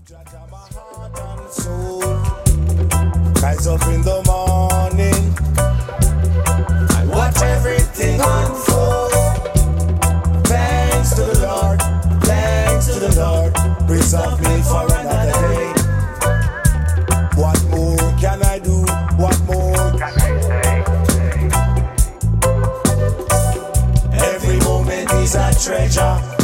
Jaja, my heart and soul, rise up in the morning and watch everything unfold. Thanks to the Lord, preserve me for another day. What more can I do? What more can I say? Every moment is a treasure.